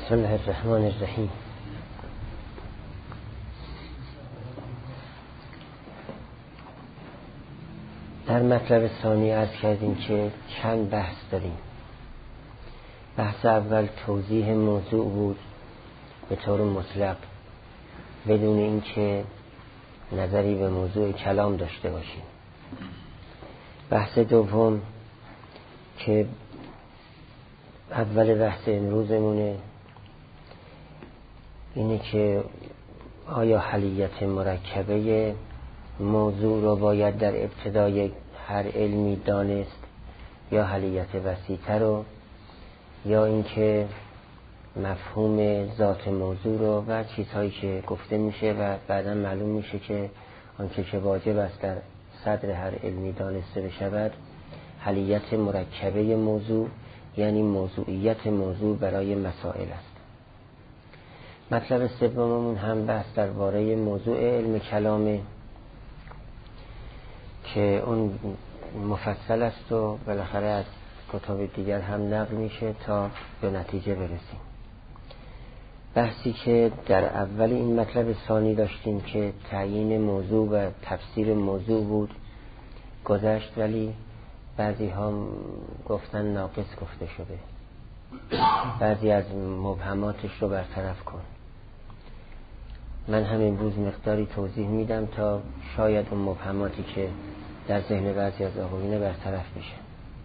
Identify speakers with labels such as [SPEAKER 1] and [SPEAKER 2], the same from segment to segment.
[SPEAKER 1] بسم الله الرحمن الرحیم. در مطلب ثانی عرض کردیم که چند بحث داریم. بحث اول توضیح موضوع بود به طور مطلق بدون اینکه نظری به موضوع کلام داشته باشیم. بحث دوم که اول بحث امروزمونه اینه که آیا حلیت مرکبه موضوع رو باید در ابتدای هر علمی دانست یا حلیت وسیع‌تر رو، یا اینکه مفهوم ذات موضوع رو و چیزهایی که گفته میشه و بعدا معلوم میشه که آنچه که واجب است در صدر هر علمی دانسته بشود حلیت مرکبه موضوع یعنی موضوعیت موضوع برای مسائل است. مطلب سوممون هم بحث درباره موضوع علم کلامه که اون مفصل است و بالاخره از کتاب دیگر هم نقل میشه تا به نتیجه برسیم. بحثی که در اول این مطلب ثانی داشتیم که تعیین موضوع و تفسیر موضوع بود گذشت، ولی بعضی هم گفتن ناقص گفته شده، بعضی از مبهماتش رو برطرف کن. من هم امروز مقداری توضیح میدم تا شاید اون مبهماتی که در ذهن بعضی از آقایون برطرف بشه.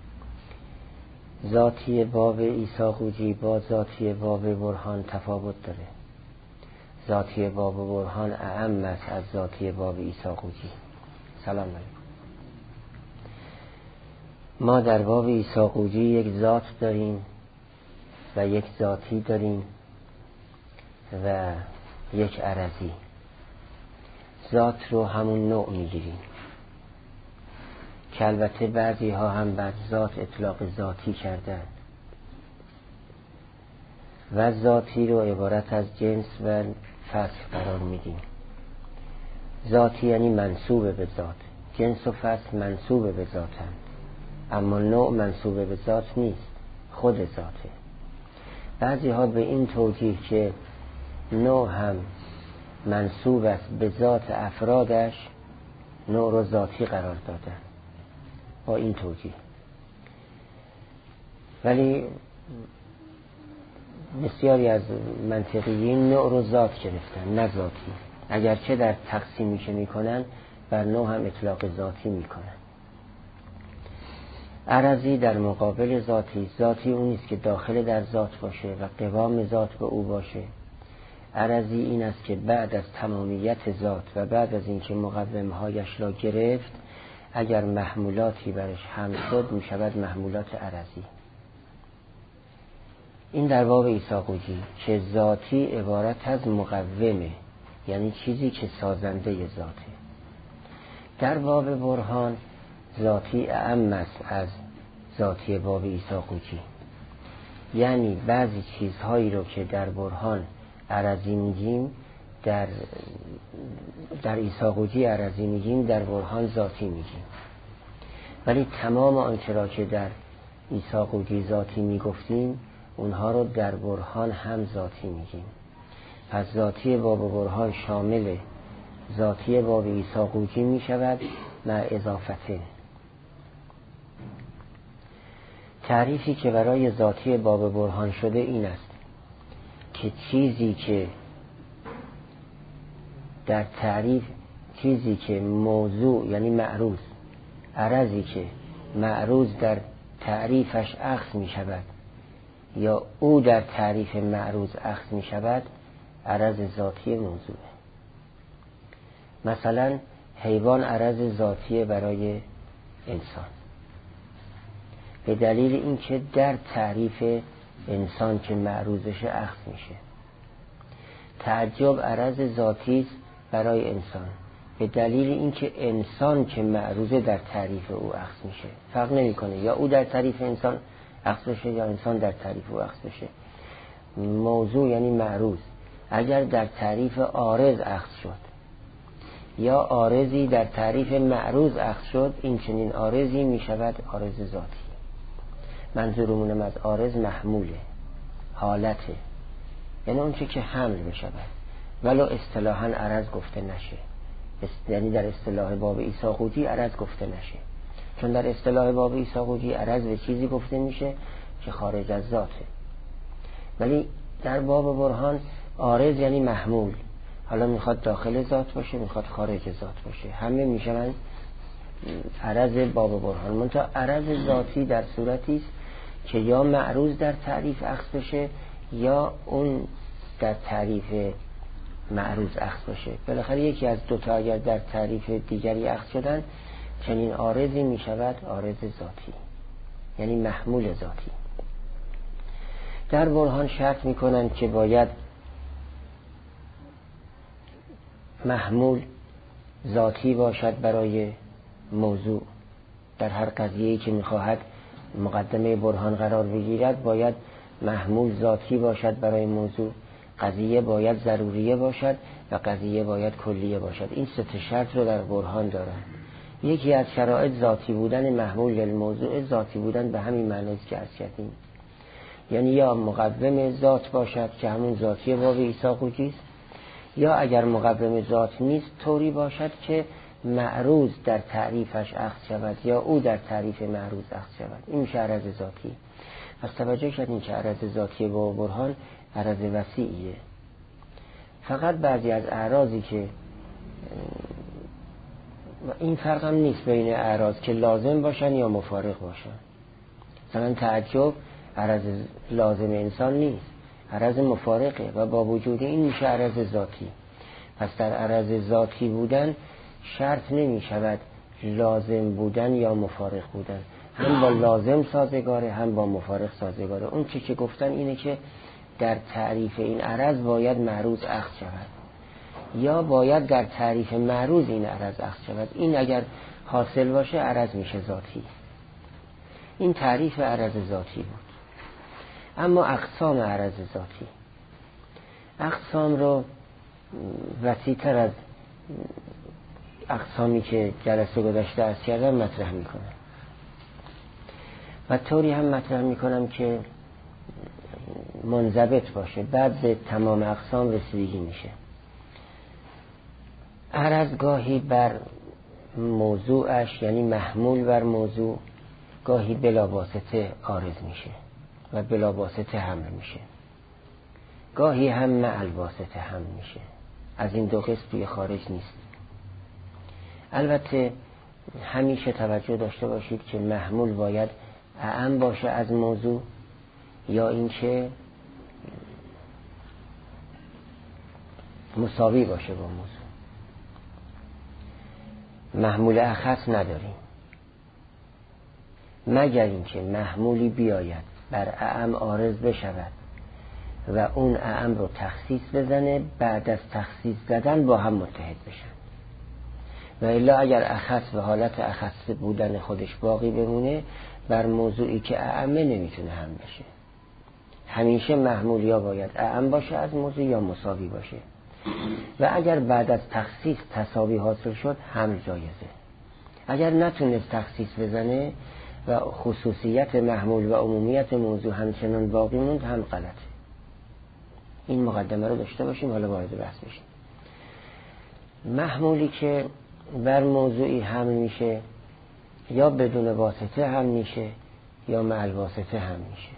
[SPEAKER 1] ذاتی باب عیسی قوجی با ذاتی باب برهان تفاوت داره. ذاتی باب برهان اعم است از ذاتی باب عیسی قوجی. سلام علیکم. ما در باب عیسی قوجی یک ذات داریم و یک ذاتی داریم و یک عرضی. ذات رو همون نوع میگیریم که البته بعضی ها هم بعد ذات اطلاق ذاتی کردن و ذاتی رو عبارت از جنس و فصل قرار میدیم. ذاتی یعنی منسوب به ذات، جنس و فصل منسوب به ذاتند، اما نوع منسوب به ذات نیست، خود ذاته. بعضی ها به این توجیه که نوع هم منسوب است به ذات افرادش نوع رو ذاتی قرار دادن با این توجیه، ولی بسیاری از منطقیین نوع رو ذات گرفتن نه ذاتی، اگرچه در تقسیمی که میکنن بر نوع هم اطلاق ذاتی میکنن. عرضی در مقابل ذاتی، ذاتی اون نیست که داخل در ذات باشه و قوام ذات به او باشه. عرضی این است که بعد از تمامیت ذات و بعد از اینکه مقومهایش را گرفت اگر محمولاتی برش حمل شد می شود محمولات عرضی. این در باب عیسی قوجی که ذاتی عبارت از مقومه، یعنی چیزی که سازنده ذاته. در باب برهان ذاتی اعم است از ذاتی باب عیسی قوجی، یعنی بعضی چیزهایی رو که در برهان عرضی میگیم در عیسی قوجی عرضی میگیم در برهان ذاتی میگیم، ولی تمام آنچه را که در عیسی قوجی ذاتی میگفتیم اونها رو در برهان هم ذاتی میگیم. پس ذاتی باب برهان شامل ذاتی باب عیسی قوجی میشود مع اضافته. تعریفی که برای ذاتی باب برهان شده این است که چیزی که در تعریف، چیزی که موضوع یعنی معروض، عرضی که معروض در تعریفش اخذ می شود یا او در تعریف معروض اخذ می شود عرض ذاتی موضوعه. مثلا حیوان عرض ذاتی برای انسان به دلیل اینکه در تعریف انسان که معروضش اخذ میشه. تعجب عرض ذاتی است برای انسان به دلیل اینکه انسان که معروضه در تعریف او اخذ میشه. فرق نمیکنه یا او در تعریف انسان اخذ بشه یا انسان در تعریف او اخذ بشه. موضوع یعنی معروض اگر در تعریف عارض اخذ شد یا عارضی در تعریف معروض اخذ شد، این چنین عارضی میشود عارض ذاتی. منظورمونم از عارض محموله، حالته، یعنی اون چه که حمل بشود، ولو اصطلاحاً عرض گفته نشه، یعنی در اصطلاح باب عیساقوطی عرض گفته نشه، چون در اصطلاح باب عیساقوطی عرض به چیزی گفته میشه که خارج از ذاته. ولی در باب برهان عارض یعنی محمول، حالا میخواد داخل ذات باشه میخواد خارج ذات باشه، همه میشن عرض باب برهان. منتها عرض ذاتی در صورتی است که یا معروض در تعریف اخذ بشه یا اون در تعریف معروض اخذ بشه. بالاخره یکی از دوتا اگر در تعریف دیگری اخذ شدن، چنین عارضی میشود عارض ذاتی، یعنی محمول ذاتی. در برهان شرط میکنن که باید محمول ذاتی باشد برای موضوع. در هر قضیه‌ای که میخواهد مقدمه برهان قرار بگیرد باید محمول ذاتی باشد برای موضوع، قضیه باید ضروریه باشد و قضیه باید کلیه باشد. این سه شرط رو در برهان دارن. یکی از شرایط ذاتی بودن محمول للموضوع، ذاتی بودن به همین معنی است که عرض کردیم، یعنی یا مقوم ذات باشد که همون ذاتی باب عیساقوطی است، یا اگر مقوم ذات نیست طوری باشد که معروض در تعریفش اخذ شود یا او در تعریف معروض اخذ شود. این میشه عرض ذاتی. پس توجه کردین که عرض ذاتی با برهان عرض وسیعیه. فقط بعضی از اعراضی که این فرق هم نیست بین اعراض که لازم باشن یا مفارق باشن. مثلا تعجب عرض لازم انسان نیست، عرض مفارقه و با وجود این میشه عرض ذاتی. پس در عرض ذاتی بودن شرط نمی شود لازم بودن یا مفارق بودن، هم با لازم سازگاره هم با مفارق سازگاره. اون چی که گفتن اینه که در تعریف این عرض باید معروض اخذ شود یا باید در تعریف معروض این عرض اخذ شود. این اگر حاصل باشه عرض میشه ذاتی. این تعریف عرض ذاتی بود. اما اقسام عرض ذاتی، اقسام رو وسیع‌تر از اقسامی که جلسه گذشته عرض کردم مطرح میکنم و طوری هم مطرح میکنم که منضبط باشه، بعد به تمام اقسام رسیدگی میشه. عرض گاهی بر موضوعش یعنی محمول بر موضوع، گاهی بلا واسطه عارض میشه و بلا واسطه حمل میشه، گاهی هم مع الواسطه حمل میشه. از این دو قسم توی خارج نیست. البته همیشه توجه داشته باشید که محمول باید اعم باشه از موضوع یا اینکه مساوی باشه با موضوع. محمول اخص نداریم مگر اینکه محمولی بیاید بر اعم عارض بشود و اون اعم رو تخصیص بزنه، بعد از تخصیص زدن با هم متحد بشن. و الا اگر اخص به حالت اخص بودن خودش باقی بمونه، بر موضوعی که اعمه نمیتونه هم بشه. همیشه محمول یا باید اعم باشه از موضوع یا مساوی باشه. و اگر بعد از تخصیص تساوی حاصل شد هم جایزه. اگر نتونست تخصیص بزنه و خصوصیت محمول و عمومیت موضوع همچنان باقی موند هم غلطه. این مقدمه رو داشته باشیم، حالا وارد بحث بشیم. محمولی که بر موضوعی حمل میشه یا بدون واسطه هم میشه یا مع الواسطه هم میشه.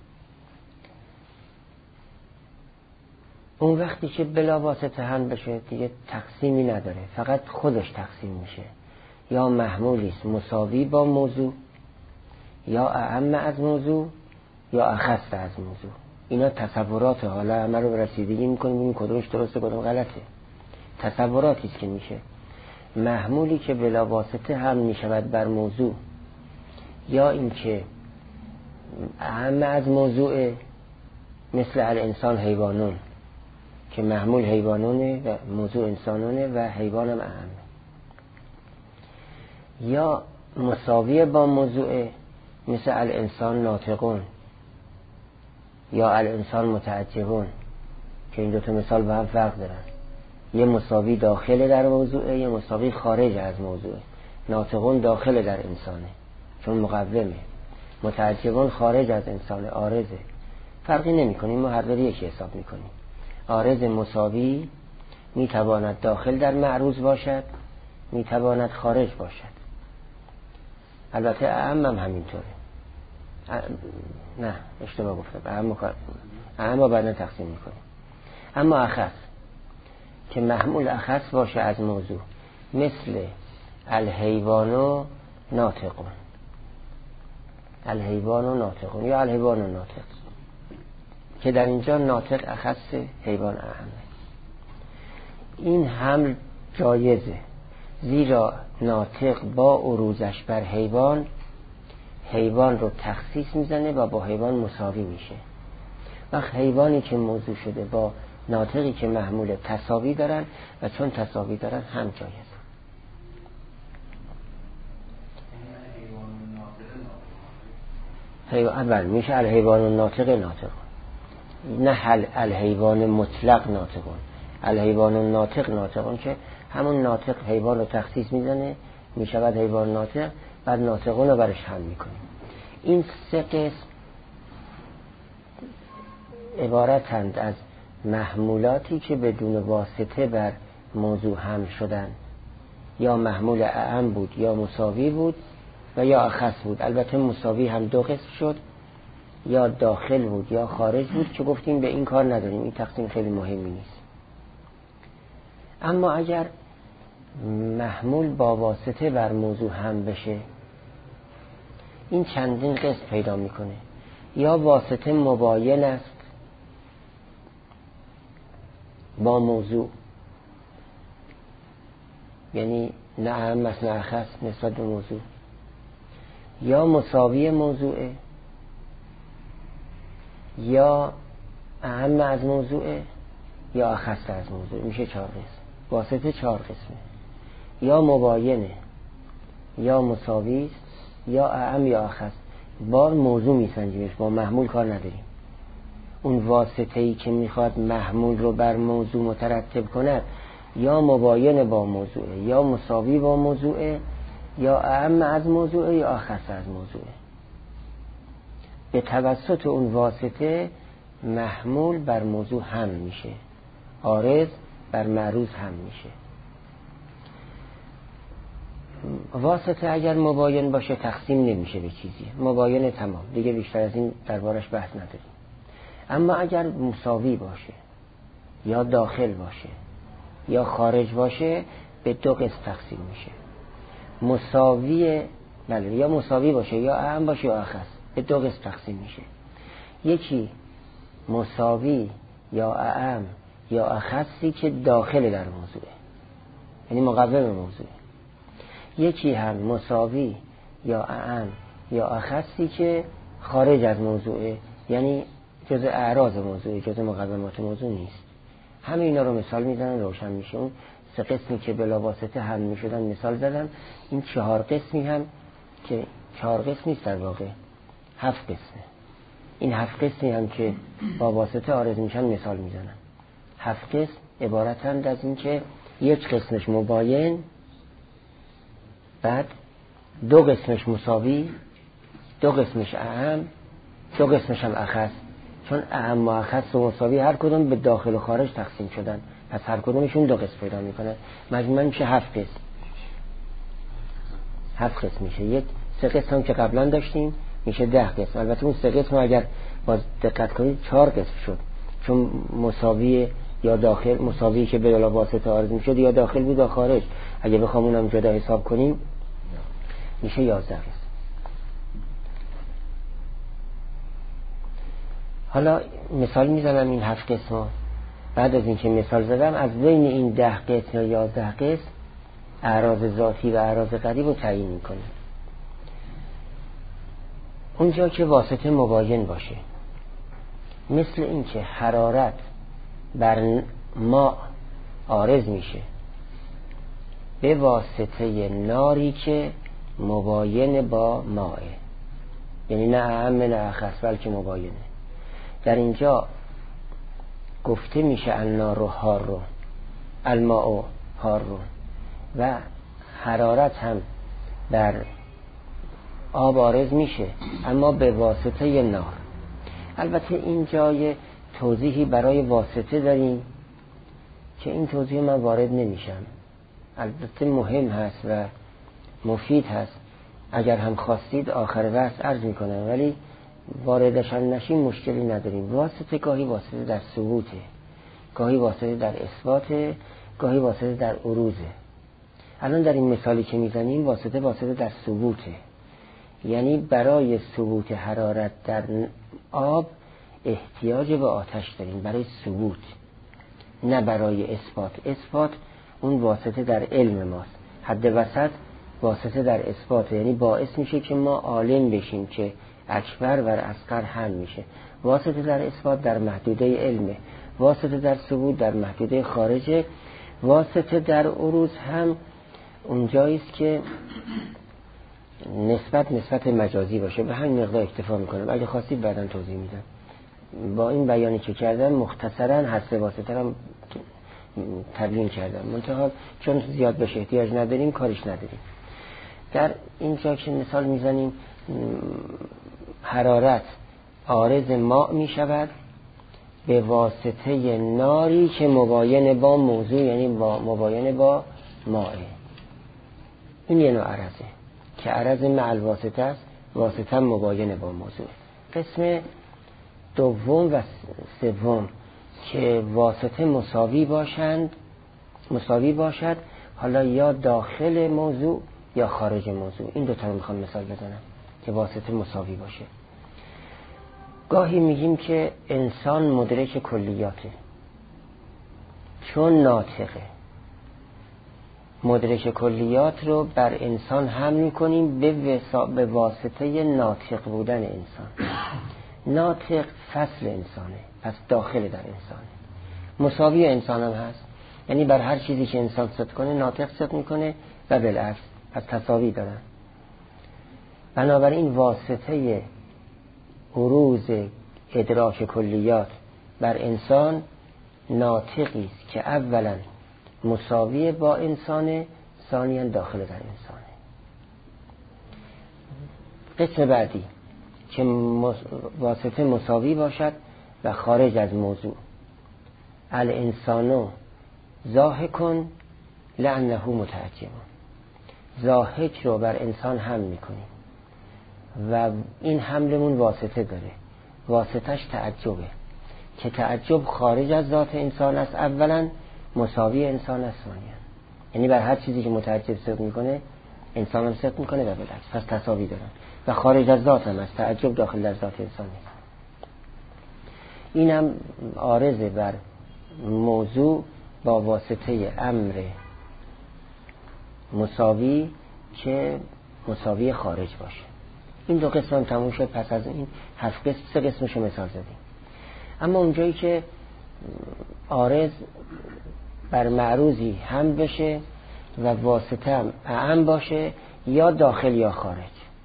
[SPEAKER 1] اون وقتی که بلا واسطه هم بشه دیگه تقسیمی نداره، فقط خودش تقسیم میشه. یا محمولی است مساوی با موضوع، یا اعم از موضوع، یا اخص از موضوع. اینا تصورات، حالا همه رو رسیدگی میکنیم این کدومش درسته کدوم غلطه. تصوراتی است که میشه. محمولی که بلا واسطه هم میشود بر موضوع، یا اینکه اعم از موضوع، مثل الانسان حیوانون که محمول حیوانونه و موضوع انسانونه و حیوان هم اعم، یا مساوی با موضوع، مثل الانسان ناطقون یا الانسان متعجبون که این دوتا مثال با هم فرق دارن. یه مساوی داخل در موضوعه، یه مساوی خارج از موضوعه. ناطقون داخل در انسانه چون مقومه، متعجبون خارج از انسانه عارضه. فرقی نمی‌کنه، ما هر دو یکی حساب می‌کنیم. عارض مساوی میتواند داخل در معروض باشد، میتواند خارج باشد. البته اعم هم همینطوره. نه اشتباه گفتم، اعم رو بعدا تقسیم میکنیم. اما اخص که محمول اخص باشه از موضوع، مثل الحیوان و ناطقون، الحیوان و ناطقون یا الحیوان و ناطق، که در اینجا ناطق اخص، حیوان اعمه. این حمل جایزه، زیرا ناطق با عروضش بر حیوان، حیوان رو تخصیص میزنه و با حیوان مساوی میشه. وقت حیوانی که موضوع شده با ناطقی که محمول تساوی دارن و چون تساوی دارن هم جایزه. اول میشه الحیوان و ناطق ناطق، نه الحیوان مطلق ناطقون. الحیوان و ناطق ناطقون که همون ناطق حیوان رو تخصیص میزنه میشود حیوان ناطق، بعد ناطقون رو برش هم میکنیم. این سه قسم عبارتند از محمولاتی که بدون واسطه بر موضوع هم شدن، یا محمول اعم بود یا مساوی بود و یا اخص بود. البته مساوی هم دو قسم شد، یا داخل بود یا خارج بود که گفتیم به این کار نداریم، این تقسیم خیلی مهمی نیست. اما اگر محمول با واسطه بر موضوع هم بشه، این چندین قسم پیدا میکنه. یا واسطه مباین است با موضوع، یعنی نه اعم است نه اخص نسبت به موضوع، یا مساوی موضوعه، یا اعم از موضوعه، یا اخص از موضوع. میشه 4 قسم. واسطه 4 قسمه، یا مباینه، یا مساوی، یا اعم یا اخص. با موضوع میسنجیمش، با محمول کار نداریم. اون واسطه‌ای که میخواد محمول رو بر موضوع مترتب کند، یا مباین با موضوعه، یا مساوی با موضوعه، یا اعم از موضوعه، یا اخص از موضوعه. به توسط اون واسطه محمول بر موضوع هم میشه، عارض بر معروض هم میشه. واسطه اگر مباین باشه تقسیم نمیشه به چیزی، مباین تمام، دیگه بیشتر از این دربارش بحث نداریم. اما اگر مساوی باشه، یا داخل باشه، یا خارج باشه، به 2 قسم تقسیم میشه. مساوی، بله، یا مساوی باشه یا اعم باشه یا اخص، به 2 قسم تقسیم میشه. یکی مساوی یا اعم یا اخصی که داخل در موضوعه، یعنی مقوم موضوعه. یکی هم مساوی یا اعم یا اخصی که خارج از موضوعه، یعنی جزء اعراض موضوعه، جزء مقومات موضوع نیست. همه اینا رو مثال میزنن روشن میشه. اون 3 قسمی که بلا واسطه هم میشدن مثال زدن. این 4 قسمی هم که 4 قسم نیست، در واقع 7 قسمه. این 7 قسمی هم که با واسطه عارض میشن مثال میزنن. 7 قسم عبارتند از این که 1 قسمش مباین، بعد 2 قسمش مساوی، 2 قسمش اعم، 2 قسمش هم اخص. چون اعم و اخص و مساوی هر کدوم به داخل و خارج تقسیم شدن، پس هر کدومشون 2 قسم پیدا میکنه. مجموعاً میشه 7 قسم. 7 قسم میشه. 3 قسم هم که قبلا داشتیم میشه 10 قسم. البته اون 3 قسم اگر باز دقت کنید 4 قسم شد، چون مساوی یا داخل، مساوی که به واسطه عارض میشد یا داخل بود یا خارج. اگه بخوام اونم جدا حساب کنیم میشه 11 قسم. حالا مثال میزنم این 7 قسم. بعد از اینکه مثال زدم، از بین این 10 قسم یا 11 قسم اعراض ذاتی و اعراض غریب رو تعیین میکنیم. اونجا که واسطه مباین باشه، مثل این که حرارت بر ماء عارض میشه به واسطه ناری که مباین با ماء، یعنی نه اعم نه اخص بلکه مباینه. در اینجا گفته میشه النار و حار رو، الماء و حار رو، و حرارت هم در آب عارض میشه اما به واسطه نار. البته این جای توضیحی برای واسطه داریم که این توضیح من وارد نمیشم، البته مهم هست و مفید هست، اگر هم خواستید آخر بحث عرض میکنم، ولی واردش هم نشیم مشکلی نداریم. واسطه گاهی واسطه در ثبوته، گاهی واسطه در اثباته، گاهی واسطه در عروضه. الان در این مثالی که میزنیم واسطه در ثبوته، یعنی برای ثبوت حرارت در آب احتیاج به آتش داریم، برای ثبوت، نه برای اثبات. اثبات اون واسطه در علم ماست. حد وسط واسطه در اثبات، یعنی باعث میشه که ما عالم بشیم که اکبر و اصغر هم میشه. واسطه در اثبات در محدوده علمه، واسطه در ثبوت در محدوده خارجه. واسطه در عروض هم اونجاییست که نسبت مجازی باشه. به همین مقدار اکتفا میکنم، اگه خواستید بعداً توضیح میدم. با این بیانی که کردم مختصراً حسب واسطه هم تبیین کردم، منتها چون زیاد بهش احتیاج نداریم کارش نداریم. در اینجا که مثال میزنیم حرارت عارض ماء میشود به واسطه ناری که مباین با موضوع، یعنی مباین با ماء. این یه نوع عرضه که عرض مع الواسطه است، واسطه مباین با موضوع. قسم دوم و سوم که واسطه مساوی باشد، حالا یا داخل موضوع یا خارج موضوع. این دوتا رو میخوام مثال بزنم که واسطه مساوی باشه. گاهی میگیم که انسان مدرک کلیاته چون ناطقه. مدرک کلیات رو بر انسان حمل میکنیم به واسطه ناطق بودن انسان. ناطق فصل انسانه، پس داخل در انسانه. مساوی انسان هم هست، یعنی بر هر چیزی که انسان صدق کنه ناطق صدق میکنه و بالعکس، از تساوی دارن. بنابراین واسطه عروض ادراک کلیات بر انسان ناطقی است که اولا مساوی با انسانه، ثانیاً داخل در انسانه. قسم بعدی که واسطه مساوی باشد و خارج از موضوع. الانسانو ضاحکن لانه متعجب. ضاحک رو بر انسان حمل میکنیم و این حملمون واسطه داره. واسطش تعجبه که تعجب خارج از ذات انسان است، اولا مساوی انسان است ثانیاً. یعنی بر هر چیزی که متعجب صدق میکنه انسان هم صدق میکنه و بالعکس، پس تساوی دارن و خارج از ذات هم است. تعجب داخل در ذات انسان نیست. اینم عارضه بر موضوع با واسطه امر مساوی که مساوی خارج باشه. این دو قسم تموم شد. پس از این سه قسمشو مثال زدیم. اما اونجایی که عارض بر معروضی هم بشه و واسطه هم اعم باشه، یا داخل یا خارج.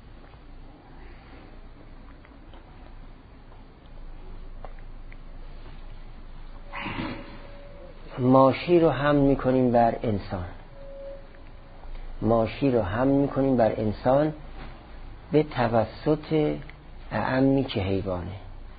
[SPEAKER 1] ماشی رو حمل میکنیم بر انسان. ماشی رو حمل میکنیم بر انسان به توسط اعمی که حیوانه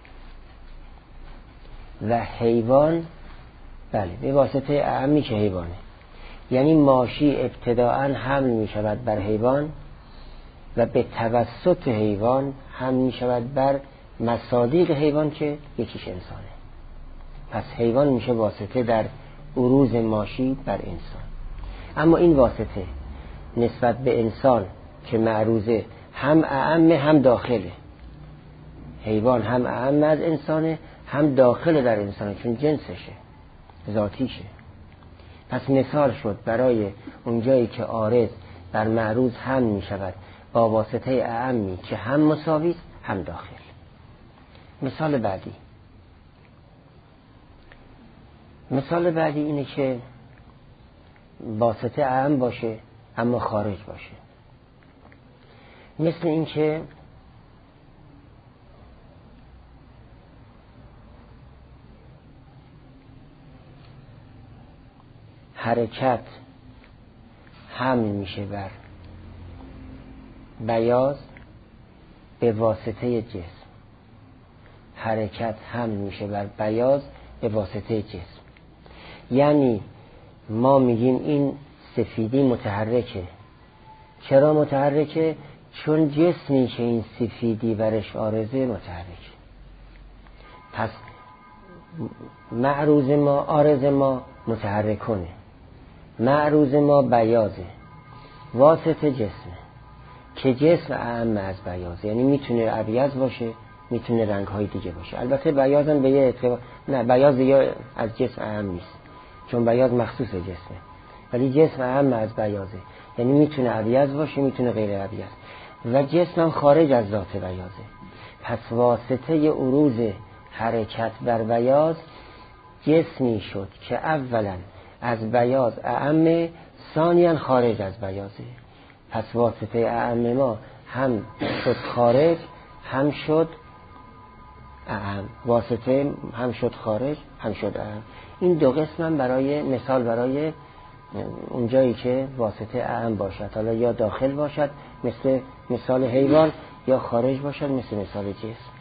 [SPEAKER 1] و حیوان بله به واسطه اعمی که حیوانه. یعنی ماشی ابتداءً حمل میشود بر حیوان و به توسط حیوان حمل میشود بر مصادیق حیوان که یکیش انسانه. پس حیوان میشه واسطه در عروض ماشی بر انسان. اما این واسطه نسبت به انسان که معروضه هم اعم هم داخله. حیوان هم اعم از انسانه هم داخل در انسانه، چون جنسشه، ذاتیشه. پس مثال شد برای اونجایی که عارض بر معروض هم می شود با واسطه اعمی که هم مساوی هم داخل. مثال بعدی اینه که واسطه اعم باشه اما خارج باشه. مثل این که حرکت حمل میشه بر بیاض به واسطه جسم. حرکت حمل میشه بر بیاض به واسطه جسم. یعنی ما میگیم این سفیدی متحرکه. چرا متحرکه؟ چون جسمی که این سفیدی برش عارضه متحرکه. پس معروض ما، عارض ما متحرکونه، معروض ما بیاضه، واسطه جسمه که جسم اعم از بیاضه. یعنی میتونه ابیض باشه، میتونه رنگ‌های دیگه باشه. البته بیاضم به یه اعتبار نه، بیاض دیگه از جسم اعم نیست، چون بیاض مخصوص جسمه، ولی جسم اعم از بیاضه. یعنی میتونه ابیض باشه، میتونه غیر ابیض، و جسم هم خارج از ذات بیاضه. پس واسطه عروض حرکت بر بیاض جسمی شد که اولا از بیاض اعم، ثانیاً خارج از بیاضه. پس واسطه اعم ما هم شد خارج هم شد اعم، واسطه هم شد خارج هم شد اعم. این دو قسم برای مثال، برای اون جایی که واسطه اعم باشد، حالا یا داخل باشد مثل مثال حیوان، یا خارج باشد مثل مثال جسم.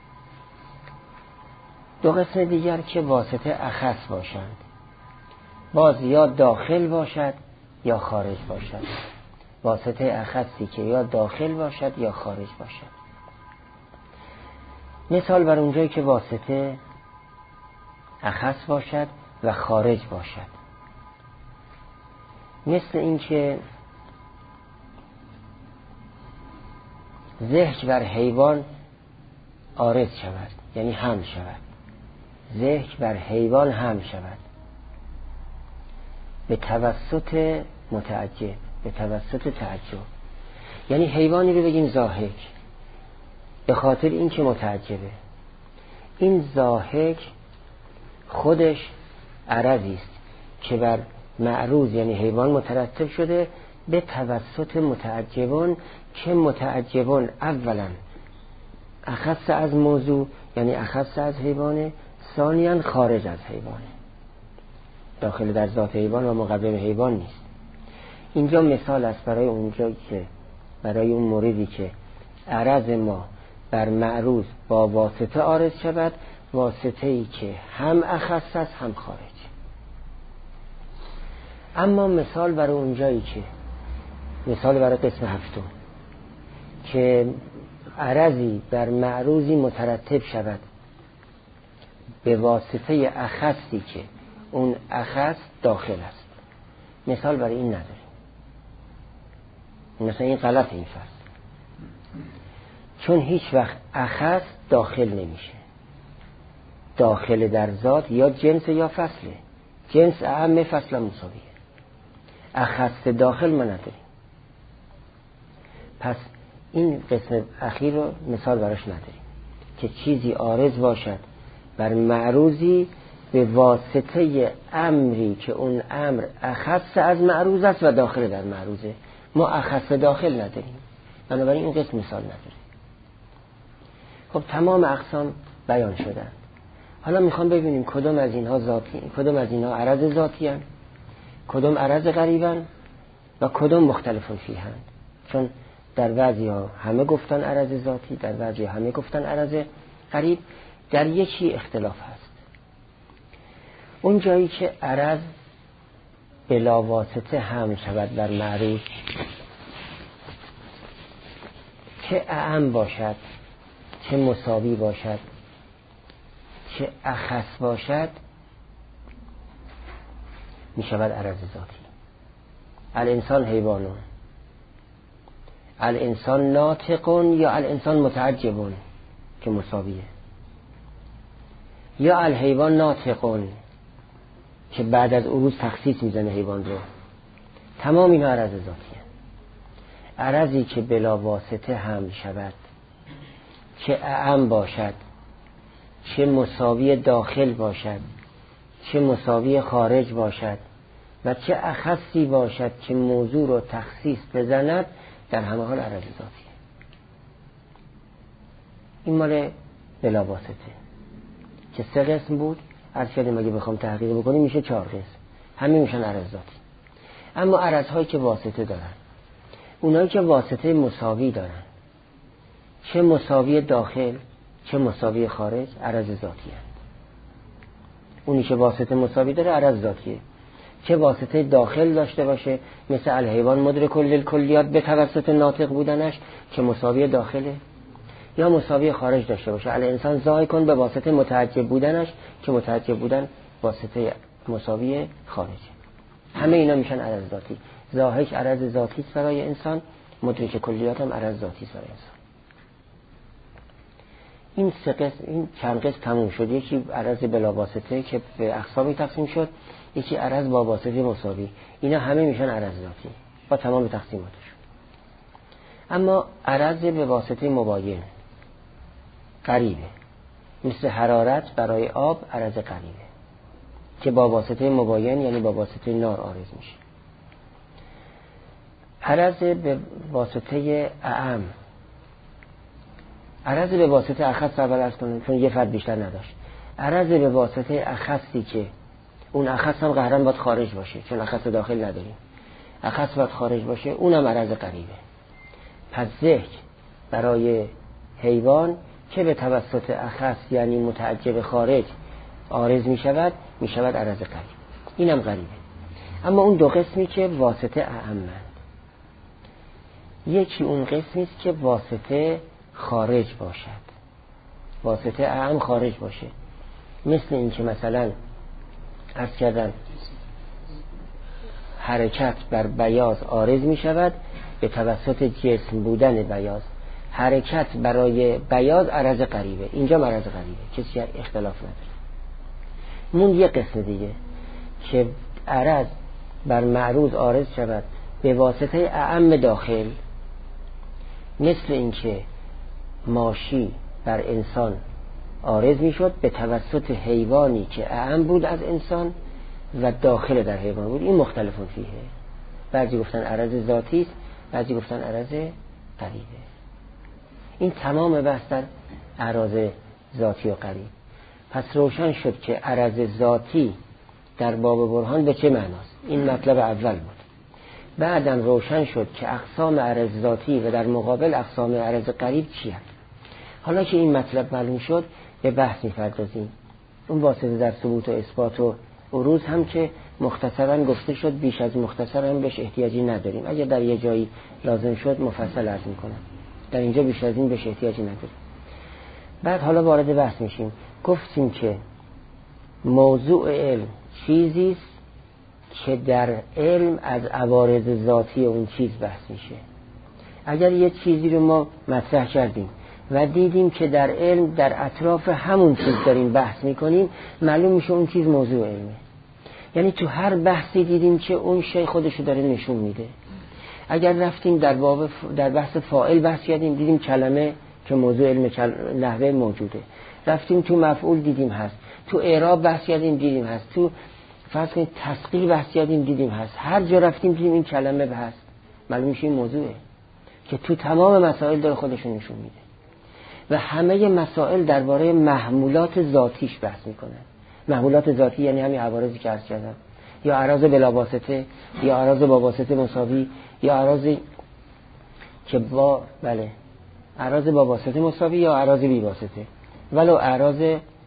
[SPEAKER 1] دو قسم دیگر که واسطه اخص باشند، باز یا داخل باشد یا خارج باشد. واسطه اخصی که یا داخل باشد یا خارج باشد. مثال بر اونجایی که واسطه اخص باشد و خارج باشد، مثل اینکه ذهن بر حیوان عارض شود، یعنی حمل شود. ذهن بر حیوان حمل شود به توسط متعجب، به توسط تعجب. یعنی حیوانی رو بگیم ضاحک به خاطر این که متعجبه. این ضاحک خودش عرضی است که بر معروض یعنی حیوان مترتب شده به توسط متعجبون، که متعجبون اولا اخص از موضوع یعنی اخص از حیوانه، ثانیاً خارج از حیوانه، داخل در ذات حیوان و مقابل حیوان نیست. اینجا مثال است برای اونجا که برای اون موردی که عرض ما بر معروض با واسطه عارض شود، واسطه‌ای که هم اخص است هم خارج. اما مثال برای اونجایی که مثال برای قسم هفتم که عرضی بر معروضی مترتب شود به واسطه اخصی که اون اخص داخل است، مثال برای این نداریم. مثلا این غلط این فصل، چون هیچ وقت اخص داخل نمیشه. داخل در ذات یا جنس یا فصله. جنس اعم، فصل مساویه. اخص داخل ما نداریم. پس این قسم اخیر رو مثال براش نداریم که چیزی عارض باشد بر معروضی به واسطه امری که اون امر اخص از معروض است و داخل در معروضه. ما اخص داخل نداریم، بنابراین این قسم مثال نداریم. خب تمام اقسام بیان شدن. حالا میخوام ببینیم کدام از اینها ذاتی، کدام از اینها عرض ذاتی هستند، کدام عرض غریبن و کدام مختلفون فیهند. چون در بعضی ها همه گفتن عرض ذاتی، در بعضی ها همه گفتن عرض غریب. در یکی اختلاف هست، اون جایی که عرض بلا واسطه هم شود بر معروض، چه اعم باشد، چه مساوی باشد، چه اخص باشد، می شود عرض ذاتی. الانسان حیوانون، الانسان ناطقون یا الانسان متعجبون که مساویه، یا الحیوان ناطقون که بعد از عروض تخصیص میزنه حیوان رو. تمام اینا عرض ذاتیه. عرضی که بلا واسطه هم شود، چه اعم باشد، چه مساوی داخل باشد، چه مساوی خارج باشد و چه اخصی باشد که موضوع رو تخصیص بزند، در همه حال عرض ذاتیه. این مال بلا واسطه که 3 قسم بود. عرض کردیم اگه بخوام تحقیق بکنیم میشه 4 قسم، همه میشن عرض ذاتی. اما عرضهایی که واسطه دارن، اونایی که واسطه مساوی دارن، چه مساوی داخل چه مساوی خارج عرض ذاتی هست. اونی که واسطه مساوی داره عرض ذاتیه. چه واسطه داخل داشته باشه مثل الحیوان مدرک للکلیات به توسط ناطق بودنش که مساوی داخله، یا مساوی خارج داشته باشه الانسان ذایکن به واسطه متعجب بودنش که متعجب بودن واسطه مساوی خارجه. همه اینا میشن عرض ذاتی. ذاهک عرض ذاتی است برای انسان، مدرک کلیات هم عرض ذاتی است برای انسان. این سه قسم، این چند قسم تموم شد. یکی عرض بلا واسطه که به اقسامی تقسیم شد، یکی عرض با واسطه مساوی. اینا همه میشن عرض ذاتی با تمام تقسیماتشون. اما عرض به واسطه مباین قریبه، مثل حرارت برای آب عرض قریبه که با واسطه مباین یعنی با واسطه نار عارض میشه. عرض به واسطه اعم، عرض به واسطه اخص اول ارز کنم چون یه فرد بیشتر نداشت. عرض به واسطه اخصی که اون اخص هم قهرن باید خارج باشه چون اخص داخل نداریم، اخص باید خارج باشه، اونم عرض قریبه. پس ذکر برای حیوان که به توسط اخص یعنی متعجب خارج عارض می شود عرض قریب، اینم قریبه. اما اون دو قسمی که واسطه اعمند، یکی اون قسمی است که واسطه خارج باشد، واسطه اعم خارج باشه، مثل این که مثلا عرض کردن حرکت بر بیاض عارض می شود به توسط جسم بودن بیاض، حرکت برای بیاض عرض قریبه، اینجا عرض قریبه، کسی اختلاف نداره. مون یه قسم دیگه که عرض بر معروض عارض شود به واسطه اعم داخل، مثل این که ماشی بر انسان عارض می شد به توسط حیوانی که اعم بود از انسان و داخل در حیوان بود. این مختلفون فیه، بعضی گفتن عرض ذاتی است، بعضی گفتن عرض قریبه. این تمام بحث در عرض ذاتی و قریب. پس روشن شد که عرض ذاتی در باب برهان به چه معناست. این مطلب اول بود. بعدم روشن شد که اقسام عرض ذاتی و در مقابل اقسام عرض قریب چی هست. حالا که این مطلب معلوم شد به بحث می‌پردازیم. اون واسطه در ثبوت و اثبات و عروض هم که مختصراً گفته شد، بیش از مختصر هم بهش احتیاجی نداریم. اگر در یه جایی لازم شد مفصل عرض می‌کنم، در اینجا بیش از این بهش احتیاجی نداریم. بعد حالا وارد بحث میشیم. گفتیم که موضوع علم چیزی است که در علم از عوارض ذاتی اون چیز بحث میشه. اگر یه چیزی رو ما مطرح کردیم و دیدیم که در علم در اطراف همون چیز داریم بحث میکنیم، معلوم میشه اون چیز موضوع علمه. یعنی تو هر بحثی دیدیم که اون شی خودشو داره نشون میده. اگر رفتیم در بحث فاعل بحث کردیم، دیدیم کلمه که موضوع علم نحوه موجوده. رفتیم تو مفعول دیدیم هست، تو اعراب بحث کردیم دیدیم هست، تو فرض کنید تسقیل بحث کردیم دیدیم هست. هر جا رفتیم دیدیم این کلمه هست، معلوم میشه این موضوعه که تو تمام مسائل داره خودشون نشون میده. و همه مسائل درباره محمولات ذاتیش بحث میکنن. محمولات ذاتی یعنی همین عوارضی که عرض کردم، یا اعراض بلا واسطه، یا اعراض با واسطه مساوی، یا اعراضی که با اعراض با واسطه مساوی یا اعراض بی واسطه، ولو اعراض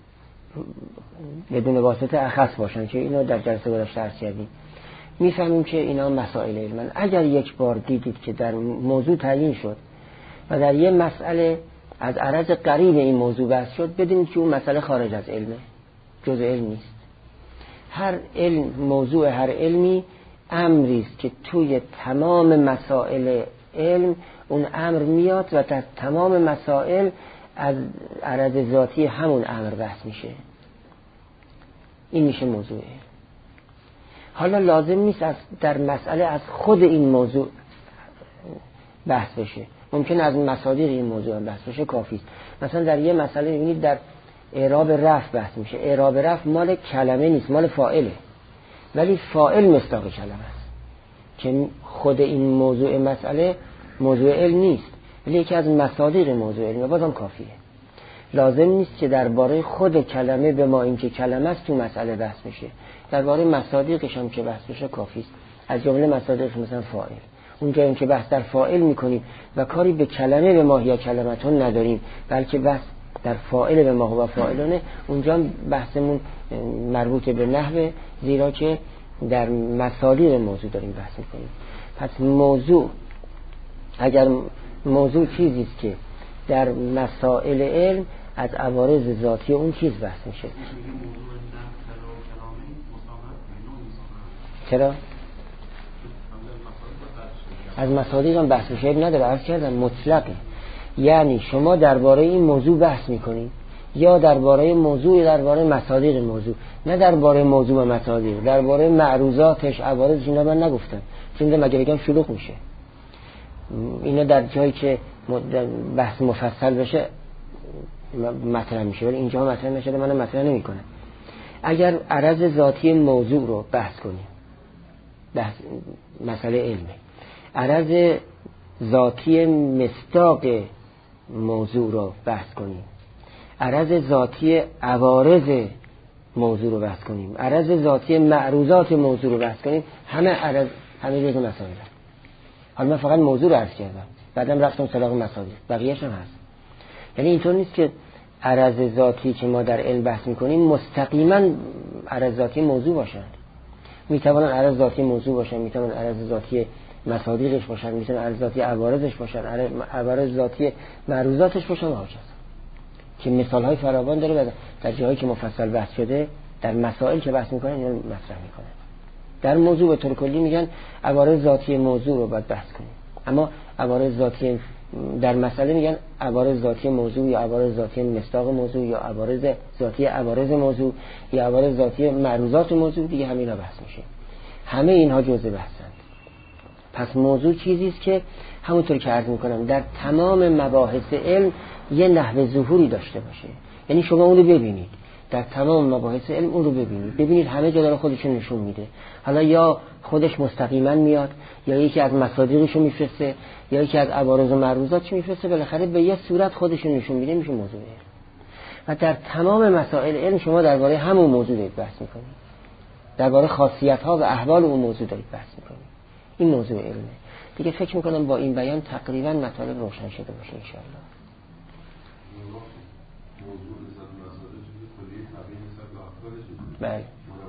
[SPEAKER 1] بدون واسطه اخص باشن که اینو در جلسه گذشته عرض کردیم. میفهمیم که اینا مسائل علمن. اگر یک بار دیدید که در موضوع تعیین شد و در یه مسئله از عرض قریب این موضوع بحث شد، بدونید که اون مسئله خارج از علمه، جزء علم نیست. هر علم، موضوع هر علمی امری است که توی تمام مسائل علم اون امر میاد و در تمام مسائل از عرض ذاتی همون امر بحث میشه. این میشه موضوعه. حالا لازم نیست در مسئله از خود این موضوع بحث بشه، ممکن از مصادیق این موضوع هم بحث بشه، کافی است. مثلا در یه مسئله میبینید در اعراب رفع بحث میشه. اعراب رفع مال کلمه نیست، مال فاعله، ولی فاعل مصداق کلمه است که خود این موضوع مسئله موضوع علم نیست، ولی یکی از مصادیق موضوع علم، بازم کافیه. لازم نیست که درباره خود کلمه به ما اینکه کلمه است تو مسئله بحث میشه، درباره مصادیقش هم که بحث بشه کافی است. از جمله مصادیق مثلا فاعل، اونجا این که بحث در فاعل میکنیم و کاری به کلمه به ماهیت کلمتون نداریم، بلکه بحث در فاعل به ما هو فاعلونه اونجا بحثمون مربوط به نحوه، زیرا که در مصادیق موضوع داریم بحث میکنیم. پس موضوع، اگر موضوع چیزی است که در مسائل علم از عوارض ذاتی اون چیز بحث میشه. چرا؟ از مصادیق هم بحث میشه نداره، عرض کردم مطلقه. یعنی شما درباره این موضوع بحث میکنید یا درباره موضوع، درباره مصادیق موضوع، نه درباره موضوع و مصادیق. درباره معروضاتش، عوارضش اینا من نگفتم، چون مگه بگم شلوغ میشه. اینا در جایی که بحث مفصل بشه مطرح میشه، ولی اینجا مطرح نشده، منم مطرح نمیکنم. اگر عرض ذاتی موضوع رو بحث کنیم، بحث مسئله علمه، عرض ذاتی مصداق موضوع رو بحث کنیم، عرض ذاتی عوارض موضوع رو بحث کنیم، عرض ذاتی معروضات موضوع رو بحث کنیم، همه جزء مسائل. حالا من فقط موضوع رو عرض کردم، بعدم رفتم سراغ مصادیق، بقیه‌اش هم هست. یعنی اینطور نیست که عرض ذاتی که ما در علم بحث میکنیم مستقیما عرض ذاتی موضوع باشند. میتوانن عرض ذاتی موضوع باشن، میتوانن عرض ذاتی مصادیقش باشن، میتونن عرض ذاتی عوارضش باشن، عوارض ذاتی معروضاتش باشن و هاچست که مثالهای فراوان داره. در جاهایی که مفصل بحث شده در مسائل که بحث میکنن اینو مطرح میکنن. در موضوع به طور کلی میگن عوارض ذاتی موضوع رو باید بحث کنیم، اما عوارض ذاتی در مسئله میگن عوارض ذاتی موضوع یا عوارض ذاتی مصداق موضوع یا عوارض ذاتی عوارض موضوع یا عوارض ذاتی معروضات موضوع، دیگه همینا بحث میشه. همه اینها جزء بحثند. پس موضوع چیزی است که همونطور که عرض میکنم در تمام مباحث علم یه نحوه ظهوری داشته باشه. یعنی شما اون رو ببینید، در تمام مباحث علم اون رو ببینید همه جا داره خودشون نشون میده. حالا یا خودش مستقیما میاد، یا یکی از مصادیقش رو میفرسته، یا یکی از عوارض و معروضاتش میفرسته، بالاخره به یه صورت خودشون نشون میده، میشه موضوع علم. و در تمام مسائل علم شما درباره همون موضوع دارید بحث میکنید، درباره خاصیت ها و احوال اون موضوع دارید بحث میکنید. این موضوع علمه دیگه. فکر میکنم با این بیان تقریبا مطالب روشن شده باشه ان شاء الله. بله،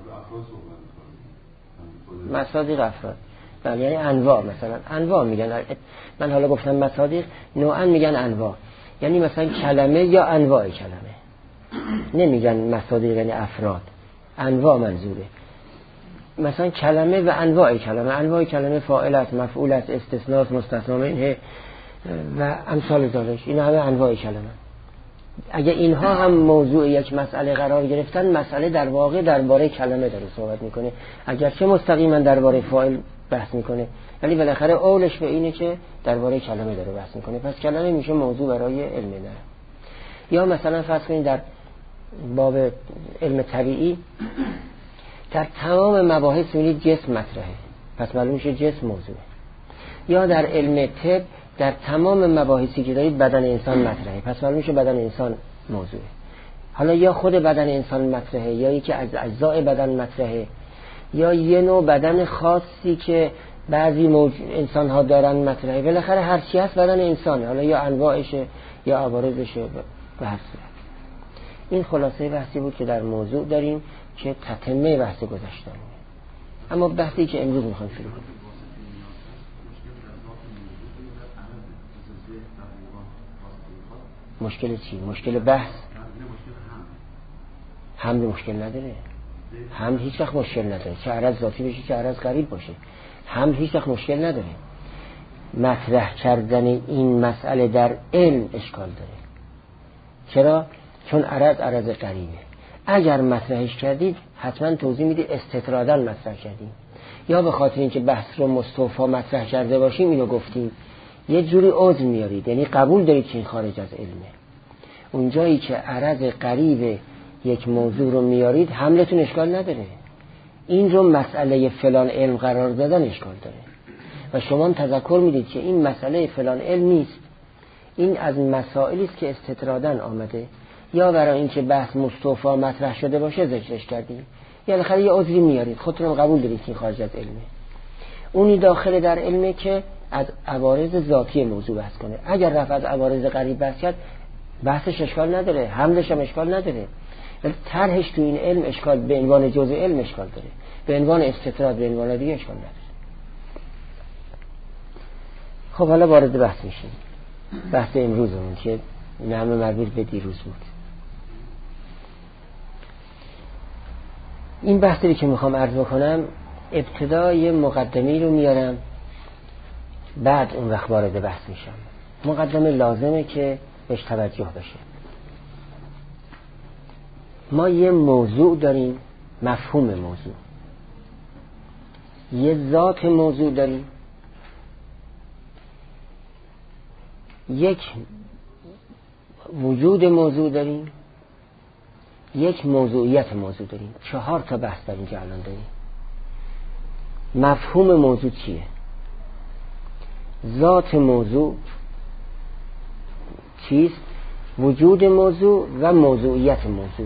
[SPEAKER 1] مصادیق افراد، بله، یعنی انواع. مثلا انواع میگن، من حالا گفتم مصادیق، نوعا میگن انواع، یعنی مثلا کلمه یا انواع کلمه، نمیگن مصادیق یعنی افراد، انواع منظوره. مثلا کلمه و انواع کلمه، انواع کلمه فاعل است، مفعول است، استثناء است، مستثنا منه و امثال ذالک، اینا همه انواع کلمه. اگه اینها هم موضوع یک مسئله قرار گرفتن، مسئله در واقع درباره کلمه داره صحبت میکنه، اگرچه مستقیما درباره فاعل بحث میکنه، ولی بالاخره اولش به اینه که درباره کلمه داره بحث میکنه. پس کلمه میشه موضوع برای علم نه. یا مثلا فرض کنید در باب علم طبیعی در تمام مباحث میبینید جسم مطرحه، پس معلوم میشه جسم موضوعه. یا در علم طب در تمام مباحثی که دارید بدن انسان مطرحه، پس معلوم میشه بدن انسان موضوعه. حالا یا خود بدن انسان مطرحه، یا یکی از اجزای بدن مطرحه، یا یه نوع بدن خاصی که بعضی انسان ها دارن مطرحه. بالاخره هر چی هست بدن انسانه، حالا یا انواعشه یا عوارضشه به هر صورت. این خلاصه بحثی بود که در موضوع داریم که تتمه بحث گذشتن. اما بحثی که امروز میخوایم شروع کنیم، مشکل چی؟ مشکل بحث؟ حمل مشکل نداره، حمل هیچ وقت مشکل نداره، چه عرض ذاتی بشه چه عرض غریب باشه، حمل هیچ وقت مشکل نداره. مطرح کردن این مسئله در علم اشکال داره. چرا؟ چون عرض غریبه. اگر مطرحش کردید حتما توضیح میدید استطراداً مطرح کردیم، یا به خاطر اینکه بحث رو مستوفا مطرح کرده باشیم اینو گفتیم، یه جوری عذر میارید، یعنی قبول دارید که این خارج از علمه. اونجایی که عرض غریب یک موضوع رو میارید حملتون اشکال نداره، این رو مسئله فلان علم قرار دادن اشکال داره و شما هم تذکر میدید که این مسئله فلان علم نیست، این از مسائلی است که استطراداً آمده، یا برای اینکه بحث مستوفا مطرح شده باشه ذکرش کردیم، یا بالاخره یه عذری میارید، خودتون هم قبول دارید که این خارج از علمه. اونی داخل در علمه که از عوارض ذاتی موضوع بحث کنه. اگر رفت از عوارض غریب بحث کرد بحثش اشکال نداره، حملش هم اشکال نداره، ولی طرحش تو این علم اشکال، به عنوان جزء علم اشکال داره، به عنوان استطراد به عنوان دیگه اشکال نداره. خب حالا وارد بحث میشیم، بحث امروزمون که این همه مربوط به دیروز بود. این بحثی که میخوام عرض بکنم ابتدای مقدمه‌ای رو میارم، بعد اون وقت وارد بحث میشم. مقدمه لازمه که بهش توجه بشه. ما یه موضوع داریم، مفهوم موضوع، یه ذات موضوع داریم، یک وجود موضوع داریم، یک موضوعیت موضوع داریم. 4 تا بحث در اینجا الان داریم. مفهوم موضوع چیه؟ ذات موضوع چیست؟ وجود موضوع و موضوعیت موضوع.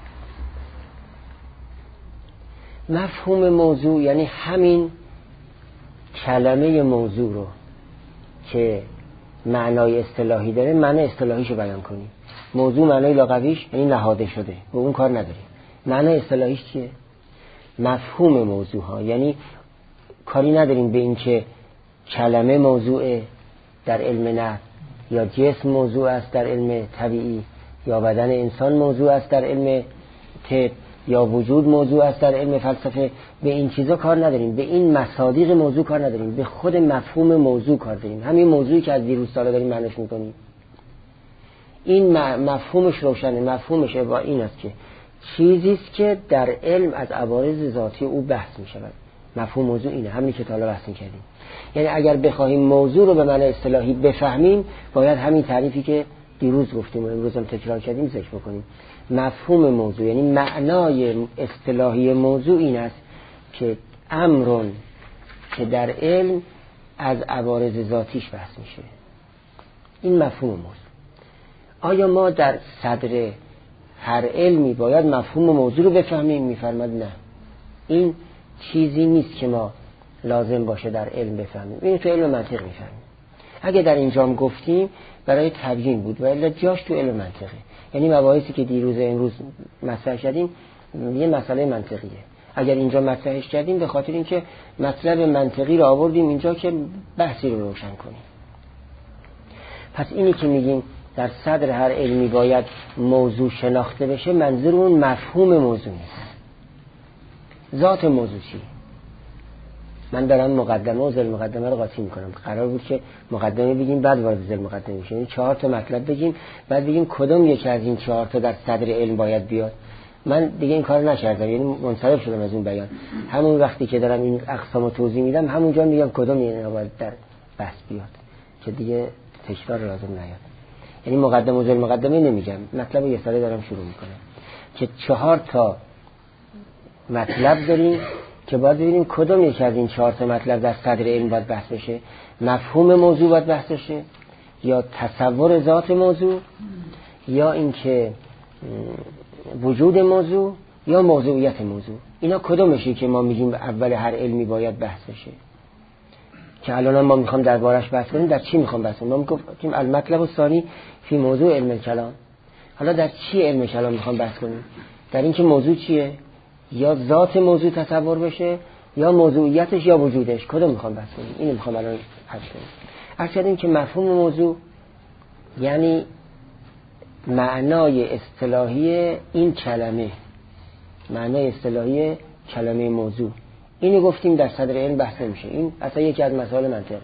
[SPEAKER 1] مفهوم موضوع یعنی همین کلمه موضوع رو که معنای اصطلاحی داره، معنای اصطلاحیشو بیان کنیم. موضوع معنای لغویش یعنی نهاده شده، و اون کار نداریم. معنای اصطلاحیش چیه؟ مفهوم موضوع ها، یعنی کاری نداریم به این که کلمه موضوع در علم نحو، یا جسم موضوع است در علم طبیعی، یا بدن انسان موضوع است در علم طب، یا وجود موضوع است در علم فلسفه. به این چیزا کار نداریم، به این مصادیق موضوع کار نداریم، به خود مفهوم موضوع کار داریم. همین موضوعی که از دیروز سالا داریم معنیش میکنیم. این مفهومش روشنه. مفهومش این است که چیزی است که در علم از عوارض ذاتی او بحث میشود. مفهوم موضوع اینه، همین که تا حالا بحث کردیم. یعنی اگر بخوایم موضوع رو به معنی اصطلاحی بفهمیم، باید همین تعریفی که دیروز گفتیم و امروز هم تکرار کردیم ذکر بکنیم. مفهوم موضوع یعنی معنای اصطلاحی موضوع این است که امرون که در علم از عوارض ذاتیش بحث میشه. این مفهوم موضوع. آیا ما در صدر هر علمی باید مفهوم موضوع رو بفهمیم؟ میفرماد نه، این چیزی نیست که ما لازم باشه در علم بفهمیم. این تو علم منطق میفهمیم. اگه در اینجام گفتیم برای تبیین بود، ولی جاش تو علم منطقه. یعنی مباحثی که دیروز امروز مطرح کردیم یه مسئله منطقیه. اگر اینجا مطرحش کردیم به خاطر اینکه مطلب منطقی رو آوردیم اینجا که بحثی رو روشن کنیم. پس اینی که میگیم در صدر هر علمی باید موضوع شناخته بشه، منظور اون مفهوم موضوع نیست. ذات موضوع چی؟ من دارم مقدمه و ذیل مقدمه رو قاطی میکنم. قرار بود که مقدمه بگیم بعد وارد ذیل مقدمه میشیم، یعنی 4 تا مطلب بگیم بعد بگیم کدوم یکی از این 4 تا در صدر علم باید بیاد. من دیگه این کارو نکردم، یعنی منصرف شدم از اون بیان. همون وقتی که دارم این اقسامو توضیح میدم همونجا میگم کدوم اینا باید در بحث بیاد که دیگه تکرار لازم نیاد. یعنی مقدمه و ذیل مقدمه نمیگم، مطلب یه سره دارم شروع میکنم که 4 تا مطلب داریم که باید ببینیم کدوم یک از این 4 تا مطلب در صدر علم باید بحث بشه. مفهوم موضوع باید بحث بشه، یا تصور ذات موضوع، یا اینکه وجود موضوع، یا موضوعیت موضوع. اینا کدومشی که ما میگیم اول هر علمی باید بحث بشه؟ که الان ما میخوام دربارش بحث کنیم. در چی میخوام بحث کنیم؟ ما میگیم المطلب الثانی فی موضوع علم الکلام. حالا در چی علم کلام میخوام بحث کنیم؟ در این که موضوع چیه؟ یا ذات موضوع تصور بشه، یا موضوعیتش، یا وجودش. کدوم میخوام بحث کنیم؟ اینو میخوام الان حل کنیم. عرض کردیم که مفهوم موضوع یعنی معنای اصطلاحی این کلمه، معنای اصطلاحی کلمه موضوع. اینو گفتیم در صدر علم بحث نمیشه، این اصلا یکی از مسائل منطقه.